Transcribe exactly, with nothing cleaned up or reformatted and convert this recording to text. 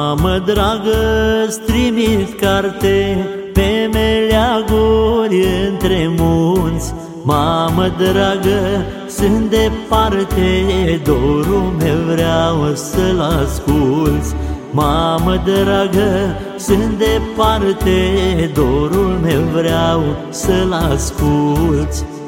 Mamă dragă, trimit carte pe meleaguri între munți. Mamă dragă, sunt departe, dorul meu vreau să-l asculți. Mamă dragă, sunt departe, dorul meu vreau să-l asculți.